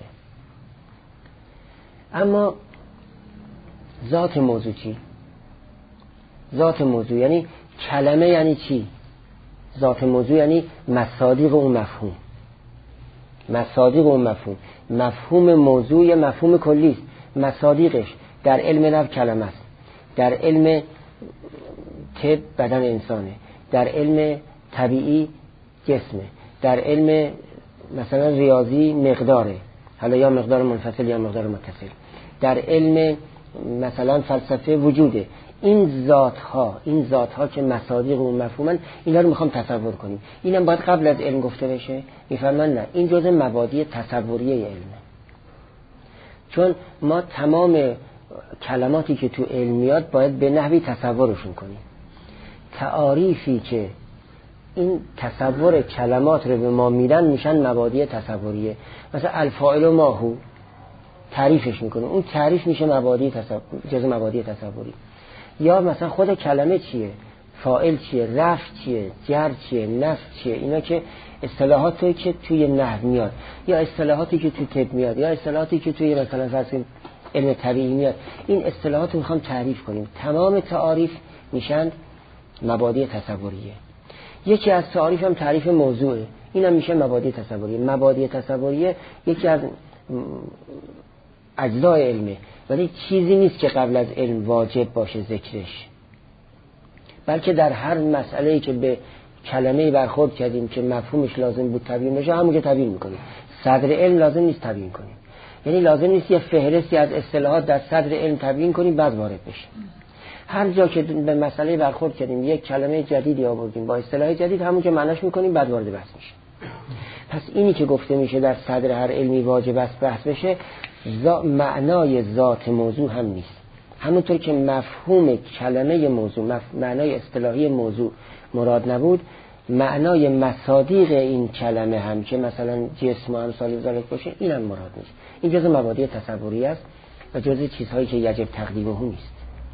[SPEAKER 1] اما ذات موضوع چی؟ ذات موضوع یعنی کلمه یعنی چی؟ ذات موضوع یعنی مصادیق اون مفهوم. مصادیق اون مفهوم. مفهوم موضوع یه مفهوم کلی است. مصادیقش در علم نحو کلمه است، در علم طب بدن انسانه، در علم طبیعی جسمه، در علم مثلا ریاضی مقداره، حالا یا مقدار منفصل یا مقدار متصل، در علم مثلا فلسفه وجوده. این ذات ها که مصادیق اون مفهومن، اینا رو میخوام تصور کنیم. اینم باید قبل از علم گفته بشه. میفرمان نه، این جزء مبادی تصوریه علمه. چون ما تمام کلماتی که تو علم میاد باید به نحوی تصورشون کنیم. تعاریفی که این تصور کلمات رو به ما میدن میشن مبادی تصوریه. مثلا الفاعل و ماهو تعریفش میکنه، اون تعریف میشه مبادی جزء مبادی تصوری. یا مثلا خود کلمه چیه، فاعل چیه، رفع چیه، جر چیه، نصب چیه، اینا که اصطلاحاتی که توی نحو میاد، یا اصطلاحاتی که توی طب میاد، یا اصطلاحاتی که توی مثلا فرض کنید علم طبیعی میاد. این اصطلاحات رو میخوام تعریف کنیم. تمام تعاریف میشن مبادی تصوریه. یکی از تعاریف هم تعریف موضوعه، این هم میشه مبادی تصوریه. مبادی تصوریه یکی از اجزای علمه، ولی چیزی نیست که قبل از علم واجب باشه ذکرش، بلکه در هر مسئله‌ای که به کلمه برخورد کردیم که مفهومش لازم بود تبیین بشه همونجا تبیین میکنیم. صدر علم لازم نیست تبیین کنیم، یعنی لازم نیست یه فهرستی از اصطلاحات در صدر علم تبیین کنیم بعد وارد بشه. هر جا که به مسئله برخورد کردیم یک کلمه جدیدی آوردیم با اصطلاح جدید همونجا معناش میکنیم بعد وارد بحث میشه. پس اینی که گفته میشه در صدر هر علمی واجب است بحث بشه، معنای ذات موضوع هم نیست. همونطور که مفهوم کلمه موضوع، معنای اصطلاحی موضوع مراد نبود، معنای مصادیق این کلمه هم که مثلا جسم و امثال ذالک باشه این هم مراد نیست. این جزء مبادی تصوری است و جزء چیزهایی که یجب تقدیمه نیست.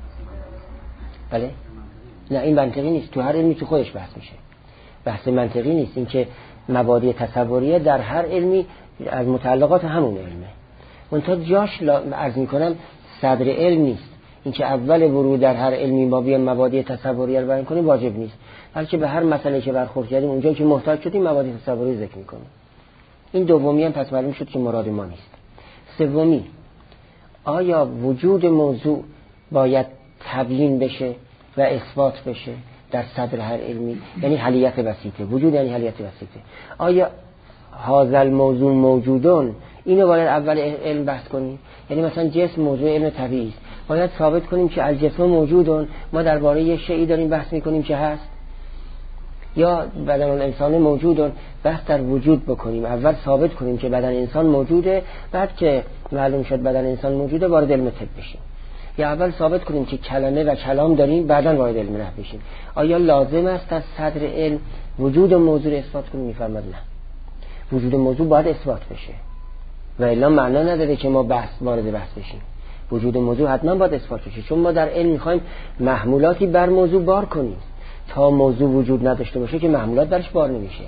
[SPEAKER 1] بله؟ نه این منطقی نیست. تو هر علمی تو خودش بحث میشه. بحث منطقی نیست. این که مبادی تصوریه در هر علمی از متعلقات همون علمه. منتها جاش عرض میکنم صدر علم نیست. این که اول ورود در هر علمی ما بیان مبادی تصوریه رو بیان کنیم واجب نیست، بلکه به هر مسئله که برخورد کردیم اونجایی که محتاج شدیم مبادی تصوری ذکر میکنیم. این دومی هم پس معلوم شد که مراد ما نیست. سومی، آیا وجود موضوع باید تبیین بشه و اثبات بشه در صدر هر علمی؟ یعنی حلیت وسیطه. وجود یعنی حلیت وسیطه. آیا هذا الموضوع موجودون، اینو باید اول علم بحث کنیم؟ یعنی مثلا جسم موضوع علم طبیعی است، باید ثابت کنیم که الجسم موجودون، ما درباره یه شیئی داریم بحث میکنیم که هست، یا بدن انسان موجودون، بحث در وجود بکنیم. اول ثابت کنیم که بدن انسان موجوده، بعد که معلوم شد بدن انسان موجوده وارد علم طب بشیم. یا اول ثابت کنیم که کلمه و کلام داریم بعداً وارد علم نحو بشیم. آیا لازم است از صدر علم وجود موضوع اثبات کنیم؟ میفرماد نه، وجود موضوع باید اثبات بشه و الا معنا نداره که ما وارد بحث بشیم. وجود موضوع حتما باید اثبات بشه، چون ما در علم میخوایم محمولاتی بر موضوع بار کنیم. تا موضوع وجود نداشته باشه که محمولات برش بار نمیشه.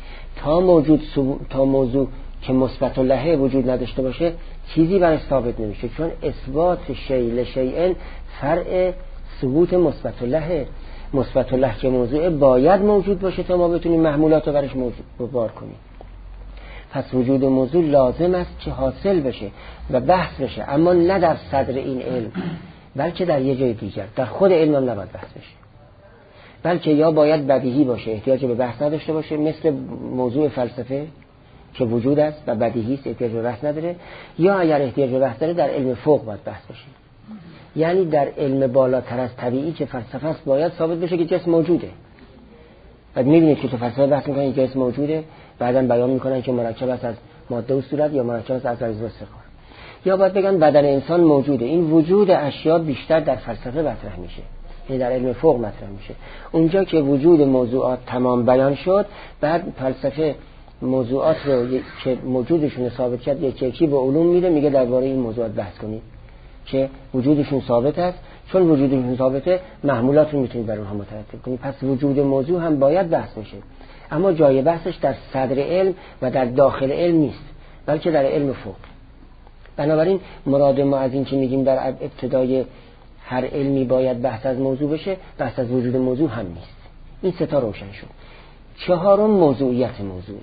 [SPEAKER 1] تا موضوع که مثبت له وجود نداشته باشه چیزی برش ثابت نمیشه، چون اثبات شیء لشیء فرع ثبوت مثبت له. مثبت له که موضوع باید موجود باشه تا ما بتونیم محمولات رو برش موجود بار کنیم. پس وجود موضوع لازم است که حاصل بشه و بحث بشه، اما نه در صدر این علم، بلکه در یه جای دیگر. در خود علم هم نباید بحث بشه، بلکه یا باید بدیهی باشه احتیاج به بحث نداشته باشه، مثل موضوع فلسفه که وجود است و بدیهی است احتیاج به بحث نداره، یا اگر احتیاج به بحث داره در علم فوق باید بحث بشه. یعنی در علم بالاتر از طبیعی که فلسفه است باید ثابت بشه که جسم موجوده. بعد می‌بینید که تو فلسفه بحث می‌کنن که جسم موجوده، بعداً بیان می‌کنن که مرکب است از ماده و صورت یا مرکب است از اجزا و استقرار. یا باید بگن بدن انسان موجوده. این وجود اشیا بیشتر در فلسفه مطرح میشه، یعنی در علم فوق مطرح میشه. اونجا که وجود موضوعات تمام بیان شد، بعد فلسفه موضوعات رو که موجودشون ثابت کرد یکی به علوم میده، میگه درباره این موضوعات بحث کنید که وجودشون ثابت است. چون وجودشون ثابته محمولات رو میتونید بر اونها مترتب کنید. پس وجود موضوع هم باید بحث بشه، اما جای بحثش در صدر علم و در داخل علم نیست، بلکه در علم فوق. بنابراین مراد ما از این که میگیم در ابتدای هر علمی باید بحث از موضوع بشه، بحث از وجود موضوع هم نیست. این سه تا روشن شد. چهارم موضوعیت موضوعه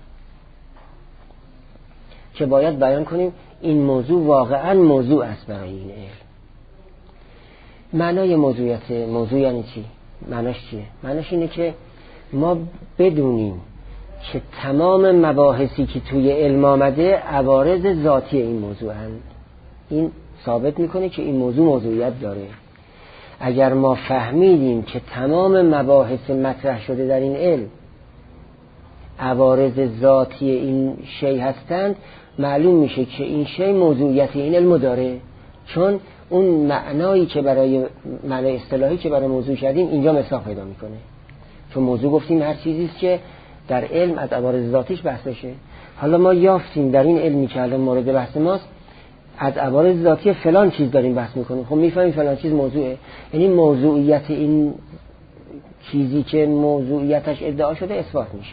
[SPEAKER 1] که باید بیان کنیم این موضوع واقعا موضوع است برای این علم. معنای موضوعیت موضوع یعنی چی؟ معناش چیه؟ معناش اینه که ما بدونیم که تمام مباحثی که توی علم آمده عوارض ذاتی این موضوع هست. این ثابت میکنه که این موضوع موضوعیت داره. اگر ما فهمیدیم که تمام مباحث مطرح شده در این علم عوارض ذاتی این شی هستند، معلوم میشه که این شی موضوعیت این علم داره، چون اون معنایی که برای معنای اصطلاحی که برای موضوع کردیم اینجا مصداق پیدا میکنه. چون موضوع گفتیم هر چیزی است که در علم از عوارض ذاتیش بحث بشه. حالا ما یافتیم در این علمی که الان مورد بحث ماست از عوارض ذاتی فلان چیز داریم بحث میکنیم. خب میفهمیم فلان چیز موضوعه، یعنی موضوعیت این چیزی که موضوعیتش ادعا شده اثبات میشه.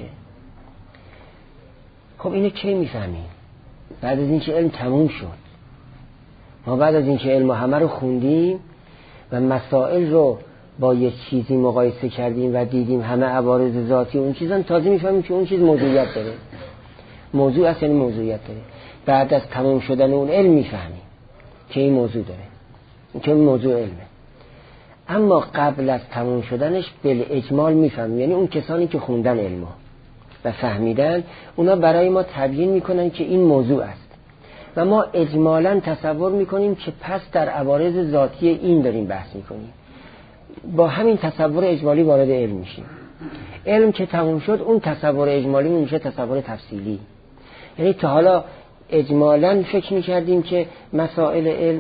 [SPEAKER 1] خب اینو کی میفهمیم؟ بعد از اینکه علم تموم شد. ما بعد از اینکه علم همه رو خوندیم و مسائل رو با یک چیزی مقایسه کردیم و دیدیم همه عوارض ذاتی اون چیزن، تازه میفهمیم که اون چیز موضوعیت داره. موضوع اصلا موضوعیت داره. بعد از تمام شدن اون علم میفهمیم که این موضوع داره، که این موضوع علمه. اما قبل از تمام شدنش بل اجمال میفهمیم، یعنی اون کسانی که خوندن علمو و فهمیدن اونا برای ما تبیین میکنن که این موضوع است و ما اجمالاً تصور میکنیم که پس در عوارض ذاتی این داریم بحث میکنیم. با همین تصور اجمالی وارد علم میشیم. علم که تموم شد اون تصور اجمالی میشه تصور تفصیلی. یعنی تا حالا اجمالاً فکر میکردیم که مسائل علم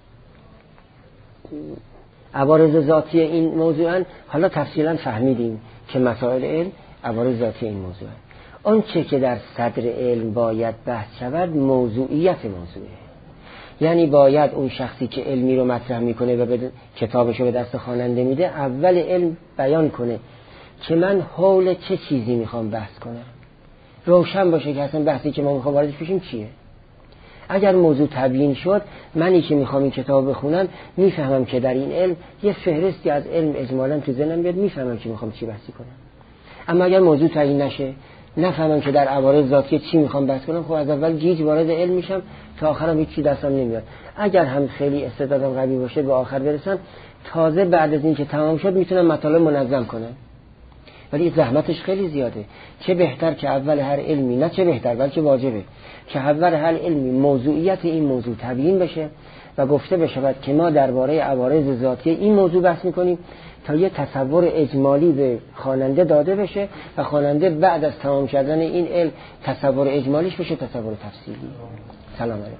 [SPEAKER 1] عوارض ذاتی این موضوعن، حالا تفصیلاً فهمیدیم که مسائل علم عوارض ذاتی این موضوعن. اون چه که در صدر علم باید بحث شود موضوعیت موضوعه. یعنی باید اون شخصی که علمی رو مطرح میکنه و کتابش رو به دست خواننده میده اول علم بیان کنه که من حول چه چیزی میخوام بحث کنم، روشن باشه که اصلا بحثی که ما میخوام واردش بشیم چیه. اگر موضوع تبیین شد، منی که میخوام این کتاب بخونم میفهمم که در این علم یه فهرستی از علم اجمالاً تو ذهنم بیاد، میفهمم که میخوام چی بحثی کنم. اما اگر موضوع تعیین نشه، نفهمم که در عوارض ذاتی چی میخوام بحث کنم، خب از اول گیج وارد علم میشم تا آخرم هیچ چیز دستم نمیاد. اگر هم خیلی استعدادم قوی باشه به آخر برسم، تازه بعد از این که تمام شد میتونم مطالب منظم کنم. ولی زحمتش خیلی زیاده. چه بهتر که اول هر علمی، نه چه بهتر بلکه واجبه که اول هر علمی موضوعیت این موضوع تبیین بشه و گفته بشه که ما درباره عوارض ذاتی این موضوع بحث میکنیم تا یه تصور اجمالی به خواننده داده بشه و خواننده بعد از تمام کردن این علم تصور اجمالیش بشه تصور تفصیلی. سلام علیکم.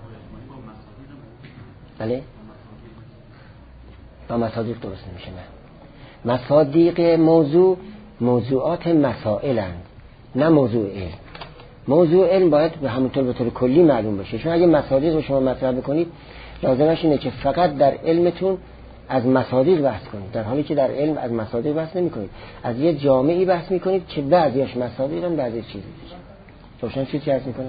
[SPEAKER 1] بله؟ با مصادیق درست نمیشه. نه، مصادیق موضوعات مسائلند، نه موضوع علم. موضوع علم باید به همونطور به طور کلی معلوم بشه. چون اگه مصادیق رو شما مطرح بکنید لازمش اینه که فقط در علمتون از مصادیق بحث کنید، در حالی که در علم از مصادیق بحث نمی کنید. از یه جامعی بحث می کنید که بعضیش مصادیقن بعضی چیزی دیگه. روشن چی عرض می کنم؟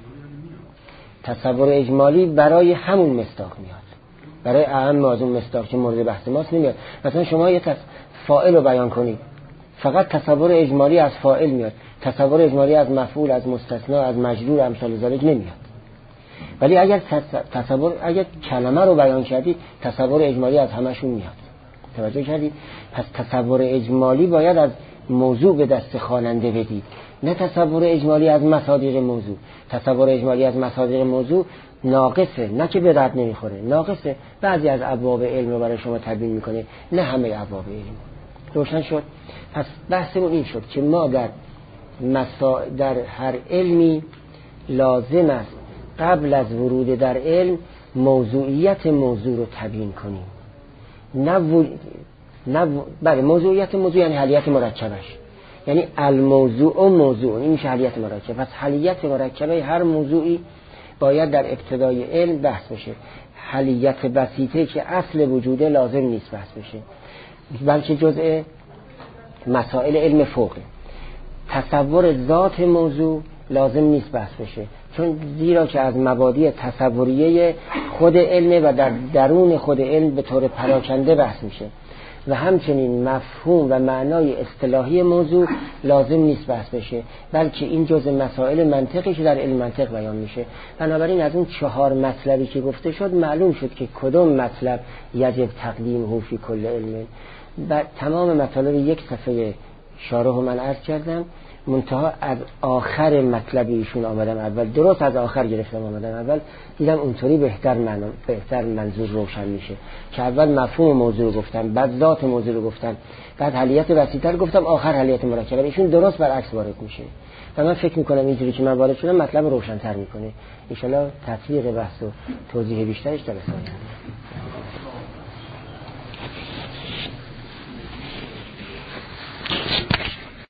[SPEAKER 1] تصور اجمالی برای همون مصداق میاد، برای اهم از اون مصداق که مورد بحث ماست نمیاد. مثلا شما یه فاعل رو بیان کنید، فقط تصور اجمالی از فاعل میاد، تصور اجمالی از مفعول، از مستثنا، از مجرور، امثال ذلک نمیاد. ولی اگر کلمه رو بیان کردید تصور اجمالی از همشون میاد. توجه کردید؟ پس تصور اجمالی باید از موضوع به دست خواننده بدید، نه تصور اجمالی از مصادیق موضوع. تصور اجمالی از مصادیق موضوع ناقصه، نه که به درد نمیخوره، ناقصه. بعضی از ابواب علم رو برای شما تبیین میکنه، نه همه ابواب علم. روشن شد؟ پس بحثمون این شد که ما در هر علمی لازم است قبل از ورود در علم موضوعیت موضوع رو تبیین کنیم. بله، موضوعیت موضوع یعنی حلیت مرکبش، یعنی الموضوع و موضوع، این میشه حلیت مرکب. پس حلیت مرکبه هر موضوعی باید در ابتدای علم بحث بشه. حلیت بسیطه که اصل وجوده لازم نیست بحث بشه، بلکه جزء مسائل علم فوقه. تصور ذات موضوع لازم نیست بحث بشه، چون زیرا که از مبادی تصوریه خود علم و در درون خود علم به طور پراکنده بحث میشه. و همچنین مفهوم و معنای اصطلاحی موضوع لازم نیست بحث بشه، بلکه این جزء مسائل منطقی که در علم منطق بیان میشه. بنابراین از اون 4 مطلبی که گفته شد معلوم شد که کدوم مطلب یجب تقدیمه فی کل علم. و تمام مطالب یک صفحه شارح من عرض کردم، منتها از آخر مطلب ایشون آمدم اول، درست از آخر گرفتم آمدم اول، دیدم اونطوری بهتر منظور روشن میشه که اول مفهوم موضوع رو گفتم، بعد ذات موضوع رو گفتم، بعد حلیت وسیع‌تر گفتم، آخر حلیت مرکبه. ایشون درست برعکس وارد میشه و من فکر میکنم اینجوری که من وارد شدم مطلب روشن‌تر میکنه. ان شاءالله تطبیق بحث و توضیح بیشترش در